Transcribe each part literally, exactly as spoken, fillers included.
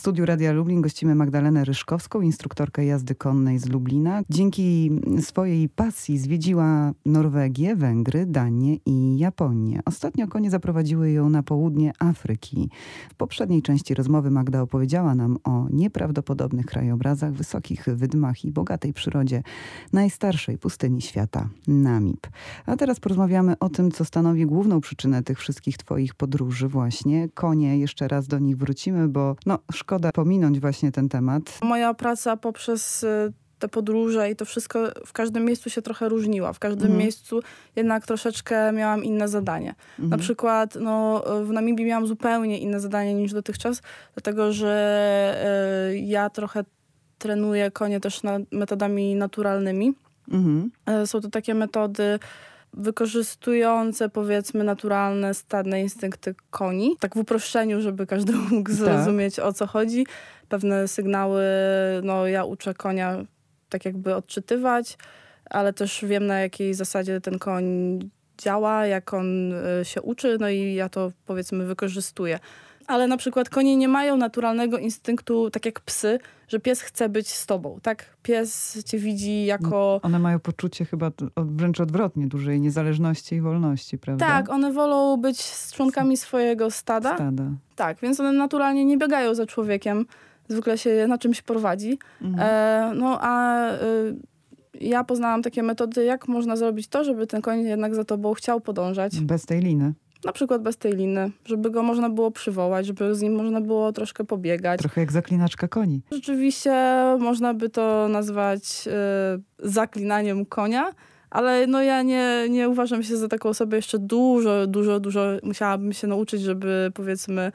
studiu Radia Lublin gościmy Magdalenę Ryszkowską, instruktorkę jazdy konnej z Lublina. Dzięki swojej pasji zwiedziła Norwegię, Węgry, Danię i Japonię. Ostatnio konie zaprowadziły ją na południe Afryki. W poprzedniej części rozmowy Magda opowiedziała nam o nieprawdopodobnych krajobrazach, wysokich wydmach i bogatej przyrodzie najstarszej pustyni świata, Namib. A teraz porozmawiamy o tym, co stanowi główną przyczynę tych wszystkich twoich podróży właśnie. Konie, jeszcze raz do nich wrócimy, bo no, szkoda pominąć właśnie ten temat. Moja praca poprzez te podróże i to wszystko w każdym miejscu się trochę różniła. W każdym mhm. miejscu jednak troszeczkę miałam inne zadanie. Mhm. Na przykład no, w Namibii miałam zupełnie inne zadanie niż dotychczas, dlatego że y, ja trochę trenuję konie też na, metodami naturalnymi. Mhm. Y, są to takie metody wykorzystujące, powiedzmy, naturalne, stadne instynkty koni. Tak w uproszczeniu, żeby każdy mógł zrozumieć, tak. o co chodzi. Pewne sygnały, no ja uczę konia tak jakby odczytywać, ale też wiem, na jakiej zasadzie ten koń działa, jak on się uczy, no i ja to, powiedzmy, wykorzystuję. Ale na przykład konie nie mają naturalnego instynktu, tak jak psy, że pies chce być z tobą, tak? Pies cię widzi jako... One mają poczucie chyba wręcz odwrotnie, dużej niezależności i wolności, prawda? Tak, one wolą być z członkami swojego stada. Stada. Tak, więc one naturalnie nie biegają za człowiekiem. Zwykle się na czymś prowadzi. Mhm. E, no a y, ja poznałam takie metody, jak można zrobić to, żeby ten koń jednak za tobą chciał podążać. Bez tej liny. Na przykład bez tej liny, żeby go można było przywołać, żeby z nim można było troszkę pobiegać. Trochę jak zaklinaczka koni. Rzeczywiście można by to nazwać y, zaklinaniem konia, ale no ja nie, nie uważam się za taką osobę. Jeszcze dużo, dużo, dużo musiałabym się nauczyć, żeby powiedzmy,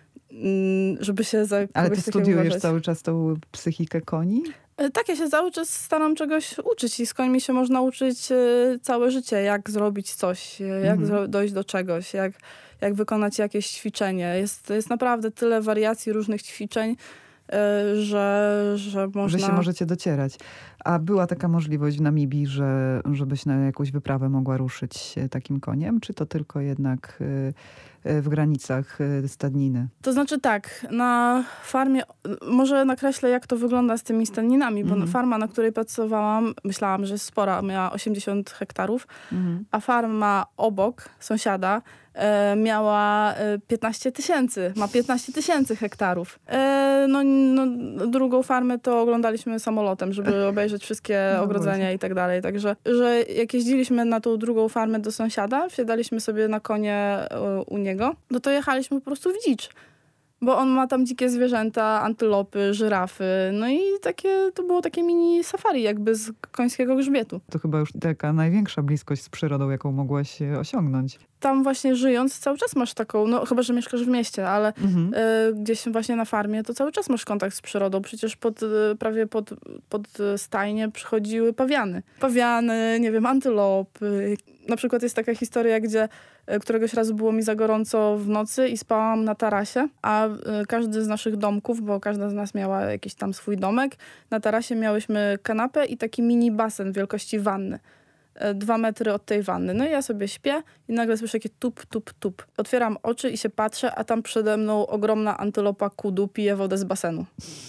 y, żeby się za kogoś Ale ty studiujesz uważać. Cały czas tą psychikę koni? Tak, ja się cały czas staram czegoś uczyć i z końmi się można uczyć y, całe życie, jak zrobić coś, jak mhm. zro- dojść do czegoś, jak, jak wykonać jakieś ćwiczenie. Jest, jest naprawdę tyle wariacji różnych ćwiczeń, y, że, że można... Że się możecie docierać. A była taka możliwość w Namibii, że, żebyś na jakąś wyprawę mogła ruszyć takim koniem? Czy to tylko jednak y, y, w granicach y, stadniny? To znaczy tak, na farmie, może nakreślę, jak to wygląda z tymi stadninami, bo mm. farma, na której pracowałam, myślałam, że jest spora, miała osiemdziesiąt hektarów, mm. a farma obok, sąsiada, e, miała piętnaście tysięcy, ma piętnaście tysięcy hektarów. E, no, no, drugą farmę to oglądaliśmy samolotem, żeby obejrzeć wszystkie no ogrodzenia właśnie. I tak dalej. Także, że jak jeździliśmy na tą drugą farmę do sąsiada, wsiadaliśmy sobie na konie u niego, no to jechaliśmy po prostu w dzicz. Bo on ma tam dzikie zwierzęta, antylopy, żyrafy. No i takie, to było takie mini safari jakby z końskiego grzbietu. To chyba już taka największa bliskość z przyrodą, jaką mogłaś osiągnąć. Tam właśnie żyjąc cały czas masz taką, no chyba, że mieszkasz w mieście, ale mhm. y, gdzieś właśnie na farmie to cały czas masz kontakt z przyrodą. Przecież pod, y, prawie pod, pod stajnie przychodziły pawiany. Pawiany, nie wiem, antylopy. Na przykład jest taka historia, gdzie y, któregoś razu było mi za gorąco w nocy i spałam na tarasie, a y, każdy z naszych domków, bo każda z nas miała jakiś tam swój domek, na tarasie miałyśmy kanapę i taki mini basen wielkości wanny. Dwa metry od tej wanny. No i ja sobie śpię i nagle słyszę takie tup, tup, tup. Otwieram oczy i się patrzę, a tam przede mną ogromna antylopa kudu pije wodę z basenu.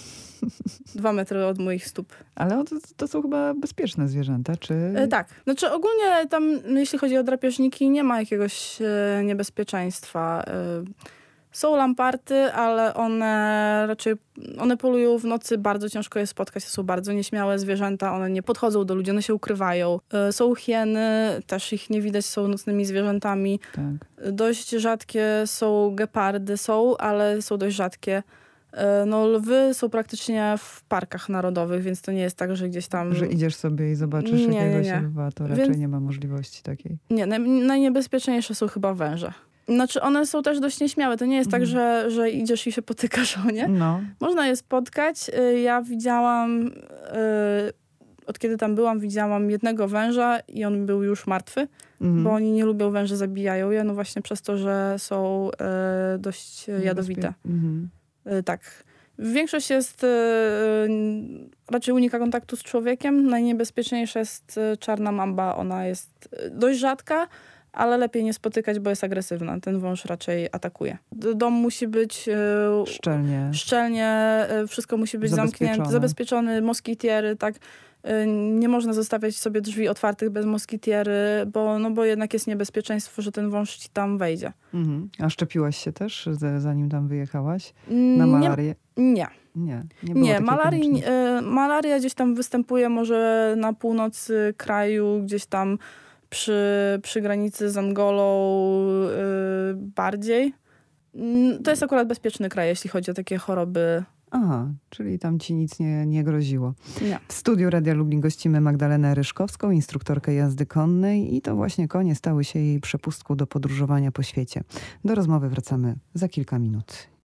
Dwa metry od moich stóp. Ale to, to są chyba bezpieczne zwierzęta, czy... E, tak. Znaczy ogólnie tam, jeśli chodzi o drapieżniki, nie ma jakiegoś e, niebezpieczeństwa. E, Są lamparty, ale one raczej one polują w nocy, bardzo ciężko je spotkać, to są bardzo nieśmiałe zwierzęta, one nie podchodzą do ludzi, one się ukrywają. Są hieny, też ich nie widać, są nocnymi zwierzętami. Tak. Dość rzadkie są gepardy, są, ale są dość rzadkie. No lwy są praktycznie w parkach narodowych, więc to nie jest tak, że gdzieś tam... Że idziesz sobie i zobaczysz nie, jakiegoś nie, nie. lwa, to raczej więc... nie ma możliwości takiej. Nie, naj, najniebezpieczniejsze są chyba węże. Znaczy one są też dość nieśmiałe. To nie jest mm. tak, że, że idziesz i się potykasz o nie. No. Można je spotkać. Ja widziałam, yy, od kiedy tam byłam, widziałam jednego węża i on był już martwy, mm. bo oni nie lubią węże, zabijają je, no właśnie przez to, że są yy, dość jadowite. Mm. Yy, tak. Większość jest, yy, raczej unika kontaktu z człowiekiem. Najniebezpieczniejsza jest czarna mamba. Ona jest dość rzadka, ale lepiej nie spotykać, bo jest agresywna. Ten wąż raczej atakuje. D- Dom musi być e, Szczelnie. szczelnie, e, wszystko musi być Zabezpieczone. zamknięte, zabezpieczony, moskitiery, tak. E, Nie można zostawiać sobie drzwi otwartych bez moskitiery, bo, no bo jednak jest niebezpieczeństwo, że ten wąż ci tam wejdzie. Mhm. A szczepiłaś się też, z- zanim tam wyjechałaś? Na Nie, malarię? nie. Nie, nie było Nie, takiej malarii, konieczności. e, malaria gdzieś tam występuje może na północy kraju, gdzieś tam przy, przy granicy z Angolą e, bardziej. Mm, To jest akurat bezpieczny kraj, jeśli chodzi o takie choroby. Aha, czyli tam ci nic nie, nie groziło. Nie. W studiu Radia Lublin gościmy Magdalenę Ryszkowską, instruktorkę jazdy konnej i to właśnie konie stały się jej przepustką do podróżowania po świecie. Do rozmowy wracamy za kilka minut.